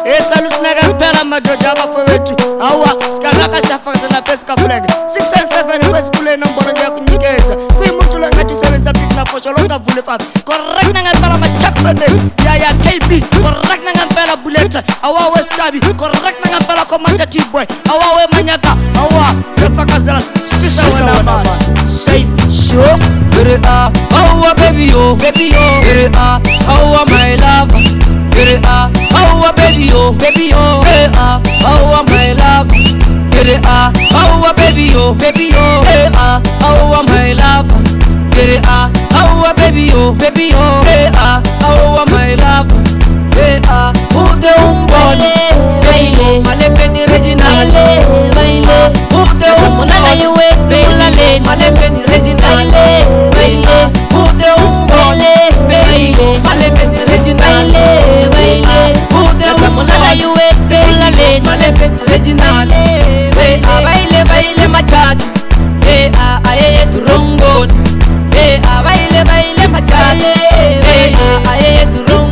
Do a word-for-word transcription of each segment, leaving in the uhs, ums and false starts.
Salute naga mpela madoja abafowethu. Awa sikangaka siyafakaza na pesa ka flag. six and seven wesibule nombolo ngiyakunikeza. Kuyimuntu lengathi usebenza big na fosho longa vule fa. Correct nanga mpela machak fende. Ya ya K B. Correct nanga mpela bullet. Awa West Tabi. Correct nanga mpela Commander T-Boy. Awa we manyaka. Awa sefakazela. Sisa wana man. Says show. Get it up, oh baby oh, baby oh. Get it up, oh my love. Get it up, oh baby oh, baby oh. Get it up, oh my love. Get it up, oh baby oh, baby oh. Get it up, oh my love. Get it up, oh baby oh, baby oh. Get it up, oh my love. Get it up, who the umbone? Baile, malembeni Reginald. Baile, who the umbone? You wait, baile, malembeni Reginald. Baile, who the umbone? Baile, malembeni Reginald. Baile, who the umbone? You wait, baile, malembeni Reginald. Baile, baile machaki. Eh ah aye turungon. Eh ah baile baile machaki. Eh ah aye turungon.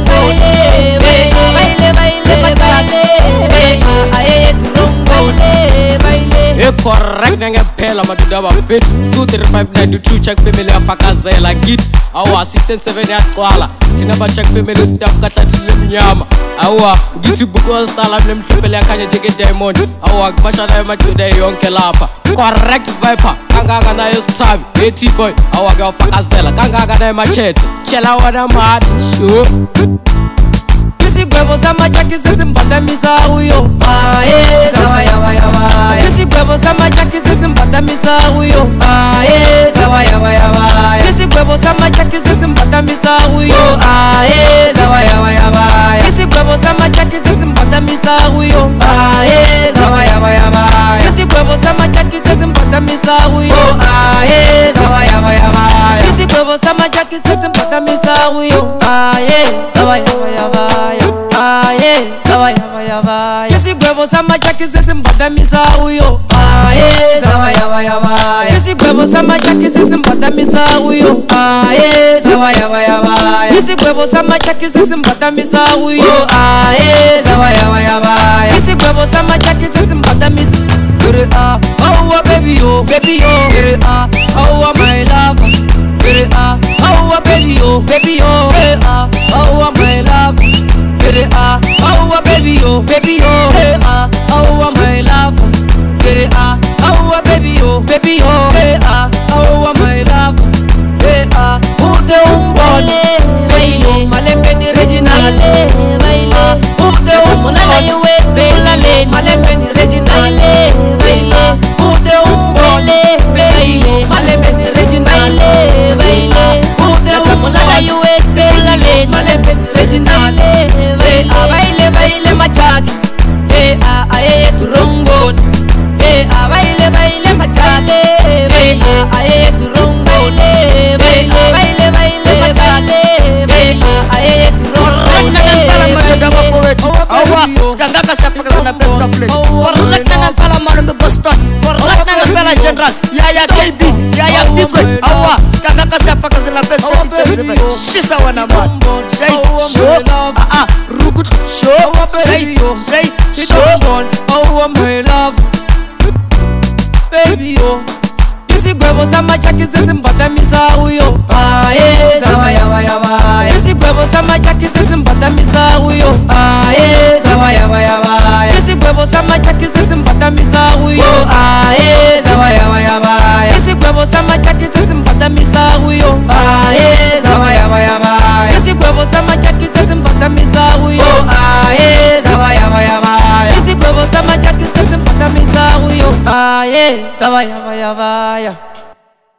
Correct nanga phela madoda bafethu su three five nine two check family afakazela ngithi awa six and seven yaqwala thina ba check family staff kathathile emnyama awa ngithi buko stala nemhlophele yakhanya njenge diamond awa kubashana madoda yonke lapha correct viper kangaka nayo Sithabi hey T-Boy awa kuyafakazela kangaka nayo Machete chela wana mad sure isigwebo samachaki sesimbadamisa uyo aye zawa yawa yawa isigwebo samachaki sesimbadamisa uyo aye zawa yawa yawa isigwebo samachaki sesimbadamisa uyo aye zawa yawa yawa isigwebo samachaki sesimbadamisa uyo aye zawa yawa yawa isigwebo samachaki sesimbadamisa uyo aye zawa yawa yawa isigwebo samachaki sesimbadamisa uyo aye zawa yawa yawa aye zawa yawa yawa isigwebo samachaki sesimbadamisa uyo aye zawa yawa yawa isigwebo samachaki sesimbadamisa uyo aye zawa yawa yawa isigwebo samachaki sesimbadamisa uyo aye zawa yawa yawa isigwebo samachaki sesimbadamisa get it up oh baby oh baby oh get it up oh my love get it up oh baby oh baby oh get it up oh my love get it up oh baby oh baby oh get it up oh my love get it up oh baby oh baby oh get it up oh my love get it up who the umbone baile malembeni Reginald baile who the umbone you wait baile malembeni Reginald baile who the umbone baile malembeni Reginald baile who the umbone you wait baile malembeni Reginald baile baile machaki eh ah aye turungon eh ah baile baile machaki eh ah aye turungon baile baile baile machaki eh ah aye turungon nanga mpela madoda bafowethu awa sikangaka siyafakaza na pesa ka flag. Correct nanga mpela malombe Boston. Correct nanga mpela General ya ya K B ya ya Biko awa sikangaka siyafakaza na pesa ka six and seven sisa wana man says show ah ah rugut show says says show oh my love baby oh isigwebo samachaki sesimbadamisa uyo aye zawa yawa yawa isigwebo samachaki sesimbadamisa uyo aye zawa yawa yawa isigwebo samachaki sesimbadamisa uyo aye zawa yawa yawa isigwebo samachaki sesimbadamisa uyo aye zawa yawa yawa isigwebo samachaki sesimbadamisa uyo aye zawa yawa yawa isigwebo samachaki sesimbadamisa uyo aye zawa yawa yawa